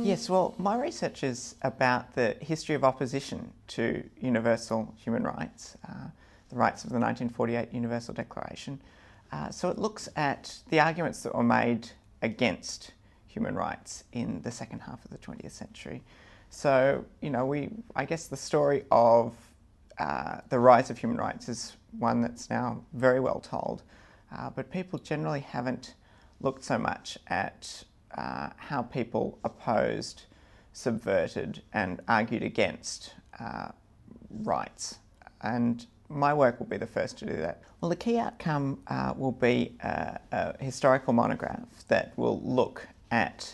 Yes, well, my research is about the history of opposition to universal human rights, the rights of the 1948 Universal Declaration. So it looks at the arguments that were made against human rights in the second half of the 20th century. So, I guess the story of the rise of human rights is one that's now very well told, but people generally haven't looked so much at how people opposed, subverted and argued against rights. And my work will be the first to do that. Well, the key outcome will be a historical monograph that will look at,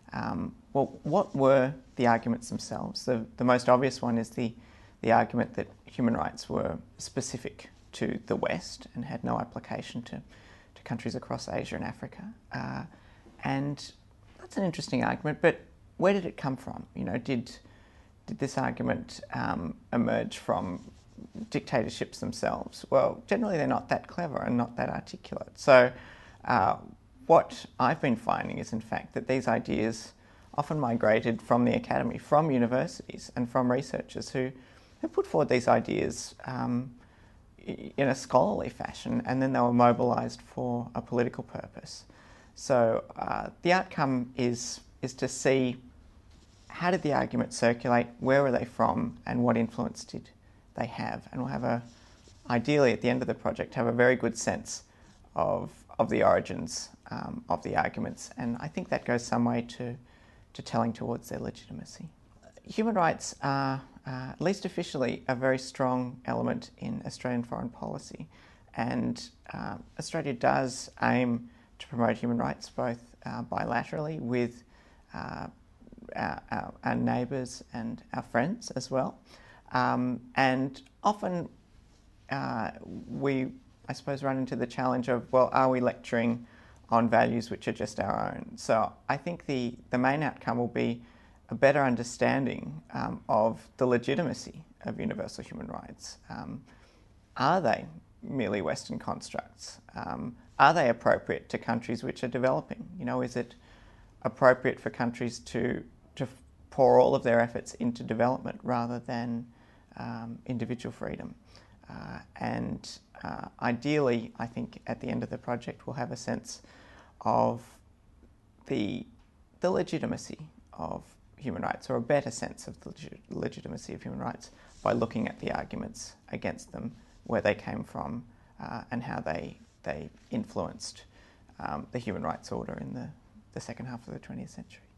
what were the arguments themselves. The most obvious one is the argument that human rights were specific to the West and had no application to countries across Asia and Africa. And that's an interesting argument, but where did it come from? Did this argument emerge from dictatorships themselves? Well, generally they're not that clever and not that articulate. So what I've been finding is, in fact, that these ideas often migrated from the academy, from universities and from researchers who put forward these ideas in a scholarly fashion, and then they were mobilised for a political purpose. So the outcome is to see how did the arguments circulate, where were they from, and what influence did they have. And we'll have ideally at the end of the project, have a very good sense of the origins of the arguments. And I think that goes some way to telling towards their legitimacy. Human rights are, at least officially, a very strong element in Australian foreign policy. And Australia does aim to promote human rights both bilaterally with our neighbours and our friends as well. And often we, I suppose, run into the challenge of, well, are we lecturing on values which are just our own? So I think the main outcome will be a better understanding of the legitimacy of universal human rights. Are they merely Western constructs? Are they appropriate to countries which are developing? Is it appropriate for countries to pour all of their efforts into development rather than individual freedom? And ideally, I think at the end of the project, we'll have a sense of the legitimacy of human rights, or a better sense of the legitimacy of human rights, by looking at the arguments against them, where they came from, and how they influenced the human rights order in the second half of the 20th century.